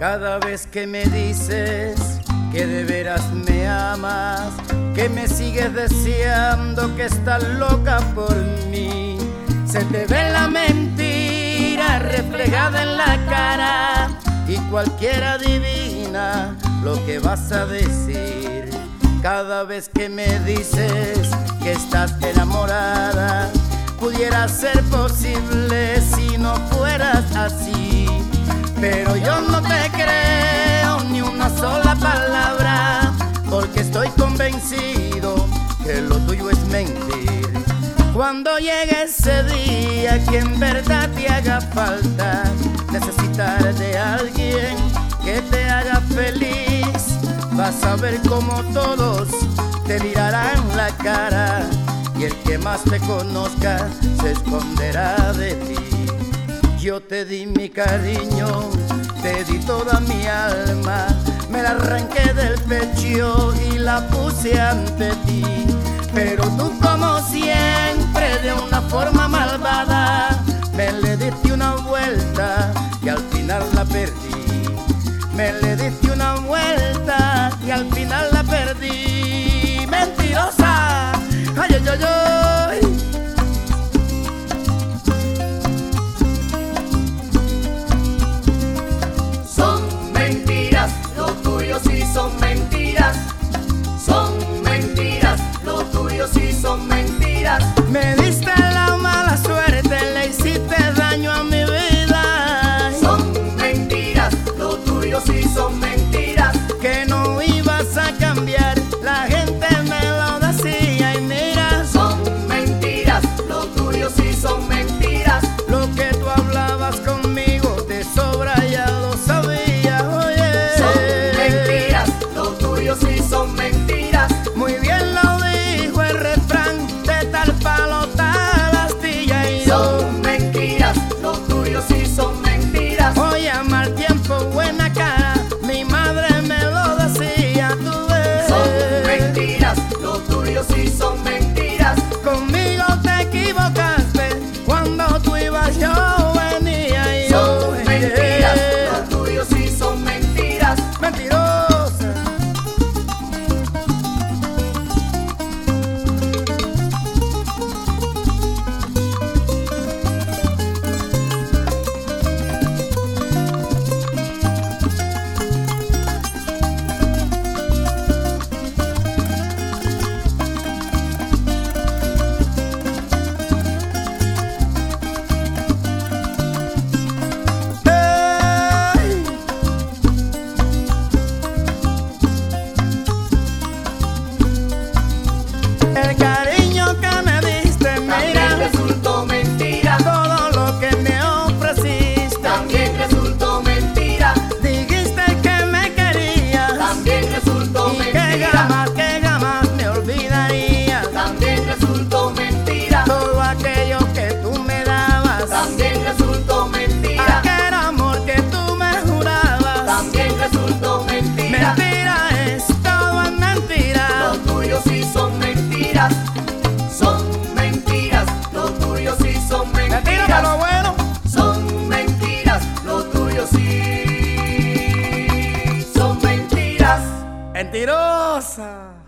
Cada vez que me dices que de veras me amas, que me sigues deseando, que estás loca por mí, se te ve la mentira reflejada en la cara y cualquiera adivina lo que vas a decir. Cada vez que me dices que estás enamorada, pudiera ser posible si no fueras así, pero yo no te creo ni una sola palabra, porque estoy convencido que lo tuyo es mentir. Cuando llegue ese día que en verdad te haga falta necesitar de alguien que te haga feliz, vas a ver como todos te mirarán la cara y el que más te conozca se esconderá de ti. Yo te di mi cariño, te di toda mi alma, me la arranqué del pecho y la puse ante ti, pero tú como siempre de una forma malvada me le diste una vuelta y al final la perdí. Me le diste una vuelta y al final la perdí. Mentirosa, ay, ay, ay, ay. Son mentiras, lo tuyo sí son mentiras. Son mentiras, lo tuyo sí son mentiras. Me diste la mala suerte, le hiciste daño a mi vida. Son mentiras, lo tuyo sí son mentiras. Que no ibas a cambiar, la gente me lo decía y mira. Son mentiras, lo tuyo sí son mentiras. Lo que tú hablabas conmigo de sobra ya lo sabía, oye. Son mentiras, lo tuyo sí son mentiras. Muy bien lo dijo el refrán, de tal palo tal astilla y yo. Son mentiras, lo tuyo sí son mentiras. Oye, a mal tiempo, buena cara, mi madre me lo decía, tú ves. Son mentiras, lo tuyo sí son mentiras. Conmigo te equivocaste, cuando tú ibas yo venía y yo. Son mentiras, lo tuyo sí son mentiras. Mentirosa. El cariño que me diste, También mira, resultó mentira. todo lo que me ofreciste. También resultó mentira. Dijiste que me querías También resultó y mentira. que jamás me olvidarías. También resultó mentira. Todo aquello que tú me dabas, También resultó mentira. aquel amor que tú me jurabas. También resultó mentira. Mentira es, todo es mentira. Lo tuyo sí son mentiras. Son mentiras. Lo tuyo sí son Mentira para mentiras. lo bueno. Son mentiras. Lo tuyo sí son mentiras. Mentirosa.